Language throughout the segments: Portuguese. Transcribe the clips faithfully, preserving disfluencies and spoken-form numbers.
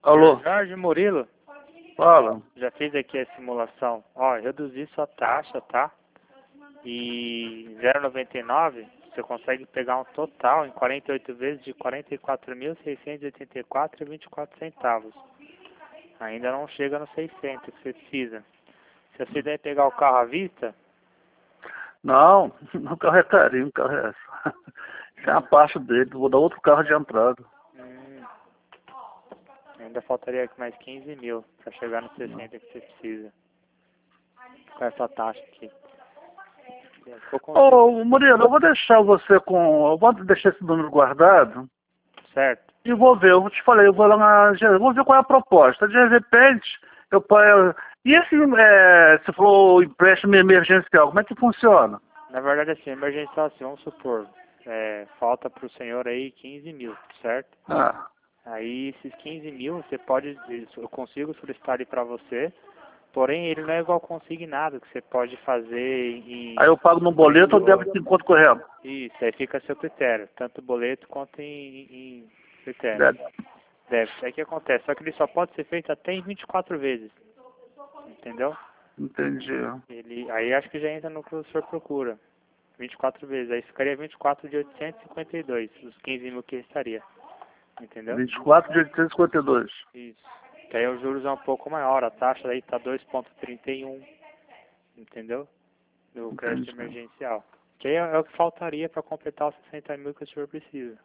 Alô? Jorge Murilo, Fala. já fiz aqui a simulação. Ó, reduzi sua taxa, tá? E zero vírgula noventa e nove, você consegue pegar um total em quarenta e oito vezes de quarenta e quatro mil seiscentos e oitenta e quatro reais e vinte e quatro centavos. Ainda não chega nos seiscentos que você precisa. Se você der pegar o carro à vista, Não, o carro é carinho, o carro é essa. Isso é uma parte dele, vou dar outro carro de entrada. hum, ainda faltaria aqui mais quinze mil para chegar nos sessenta que você precisa. Com essa taxa aqui. Eu consigo, Ô, Murilo, eu vou deixar você com... Eu vou deixar esse número guardado certo? e vou ver. Eu te falei, eu vou lá na... eu vou ver qual é a proposta. De repente, eu... eu- E esse, é, você falou empréstimo emergencial, como é que funciona? Na verdade, assim, emergencial assim, vamos supor, é, falta para o senhor aí quinze mil, certo? Ah, Aí esses quinze mil você pode, eu consigo solicitar ele para você, porém ele não é igual consignado, que você pode fazer em... aí eu pago no boleto ou débito em conta corrente? Isso, aí fica a seu critério, tanto boleto quanto em, em critério. Débito. Deve, aí que acontece, só que ele só pode ser feito até em vinte e quatro vezes, entendeu? Entendi. Ele, aí acho que já entra no que o senhor procura, vinte e quatro vezes, aí ficaria vinte e quatro de oitocentos e cinquenta e dois, os quinze mil que estaria, entendeu? vinte e quatro de oitocentos e cinquenta e dois. Isso. Que aí os juros é um pouco maior, a taxa aí tá dois vírgula trinta e um, entendeu? Do crédito Entendi. emergencial. Que aí é, é o que faltaria para completar os sessenta mil que o senhor precisa.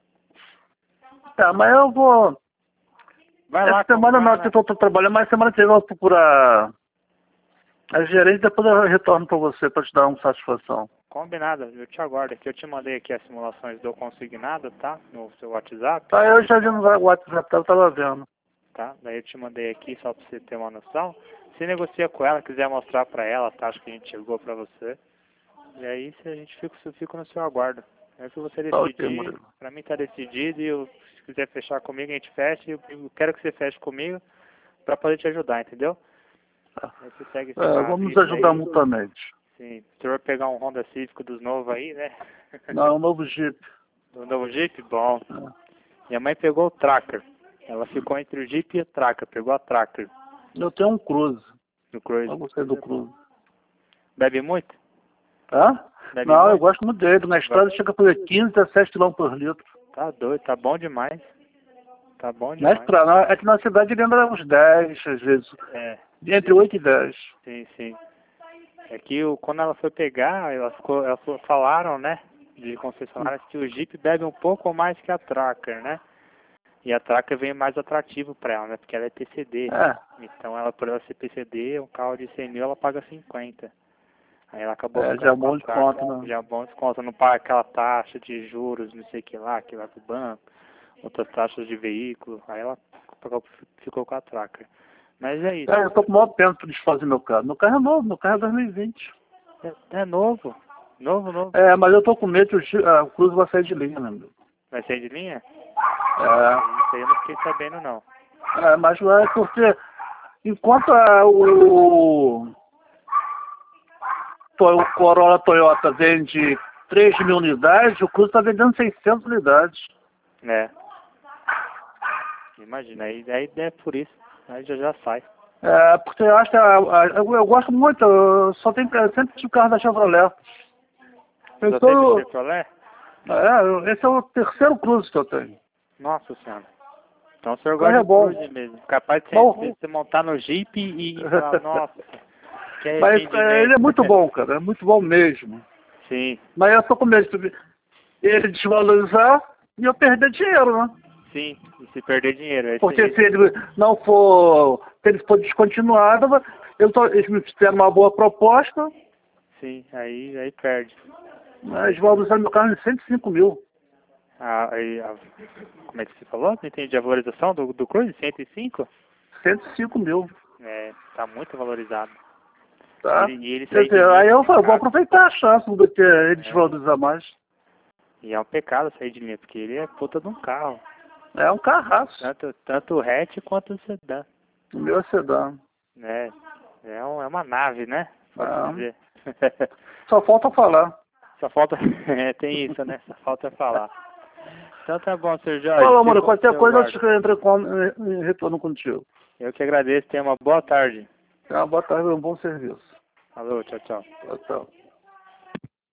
Tá, mas eu vou... Vai Essa lá semana não, comprar, que né? eu tô, tô trabalhando, mas semana que vem eu vou procurar a gerente, depois eu retorno pra você pra te dar uma satisfação. Combinado, eu te aguardo aqui. Eu te mandei aqui as simulações do consignado, tá? No seu WhatsApp, Tá, eu já vi no WhatsApp, eu tava vendo. tá? Daí eu te mandei aqui só pra você ter uma noção. Se negocia com ela, quiser mostrar pra ela a taxa que a gente chegou pra você. E aí se a gente fica, eu fico no seu aguardo. É o que você Tá ok, decidir, Murilo. pra mim tá decidido e eu, se quiser fechar comigo, a gente fecha. Eu, eu quero que você feche comigo pra poder te ajudar, entendeu? Tá. Aí você segue esse É, carro à vamos nos vista ajudar aí. mutuamente. Sim, se você vai pegar um Honda Civic dos novos aí, né? Não, é um novo Jeep. Do novo Jeep, bom. É. Minha mãe pegou o Tracker. Ela ficou entre o Jeep e a Tracker, pegou a Tracker Eu tenho um Cruze. do Cruise. Eu gostei do Cruze. Bebe muito? Hã? Bebe Não, eu muito? gosto muito dele. Na estrada chega a fazer quinze, dezessete quilômetros por litro. Tá doido, tá bom demais. Tá bom Na demais. estrada, é que na cidade ele anda uns dez, às vezes. É, Entre oito e dez. sim, sim. É que o, quando ela foi pegar, ela ficou, elas falaram, né, de concessionárias que o Jeep bebe um pouco mais que a Tracker, né? E a Tracker vem mais atrativo pra ela, né? Porque ela é P C D. É, Então ela, por ela ser P C D, um carro de cem mil ela paga cinquenta. Aí ela acabou é, já é ficando um com a bom Tracker. desconto, né? Já é bom desconto, não paga aquela taxa de juros, não sei o que lá, que vai pro banco, outras taxas de veículo. Aí ela ficou ficou com a Tracker. Mas é isso. É, eu tô com o maior pena pra desfazer meu carro. Meu carro é novo, meu carro é dois mil e vinte. É, é novo. Novo, novo. É, mas eu tô com medo que o Gi- ah, o Cruze vai sair de linha, né, meu? Vai sair de linha? É, Isso aí eu não fiquei sabendo, não. é, mas é porque enquanto a- o, to- o Corolla Toyota vende três mil unidades, o Cruze tá vendendo seiscentas unidades. É. Imagina, aí, aí é por isso. Aí já já sai. É, porque eu acho que a- a- eu, eu gosto muito, eu só tenho eu sempre tive carro da Chevrolet. Eu Só teve tô, Chevrolet? é, eu- esse é o terceiro Cruze que eu tenho. Nossa senhora. Então o senhor O carro gosta é de bom. Cruze mesmo. Capaz de Bom. você, você montar no Jeep e, e falar, nossa, que Mas é, ele arrependimento. é muito bom, cara, é muito bom mesmo. Sim, Mas eu tô com medo de ele desvalorizar e eu perder dinheiro, né? sim. E se perder dinheiro, é isso Porque aí. se ele não for, se ele for descontinuado, eu tô, eles me fizeram uma boa proposta, Sim, aí, aí perde. mas eles valorizaram meu carro em cento e cinco mil. Ah, aí, a, como é que você falou? Não entendi a valorização do, do Cruze? cento e cinco? cento e cinco mil, É, tá muito valorizado. tá? Ele, e ele Quer sair de dizer, linha aí é eu falei, vou pecado. aproveitar a chance do que ele É, desvalorizar mais. e é um pecado sair de linha, porque ele é puta de um carro. É um carraço. Tanto, tanto o hatch quanto o sedã. O meu é sedã. É, é, um, é uma nave, né? Pode É. dizer. Só falta falar. Só falta. É, tem isso, né? Só falta falar. Então tá bom, senhor Jorge. Fala, amor, qualquer coisa guarda. acho que eu entro com, em, em retorno contigo. Eu que agradeço, tenha uma boa tarde. Tenha uma boa tarde e um bom serviço. Alô, tchau, tchau. Tchau, tchau.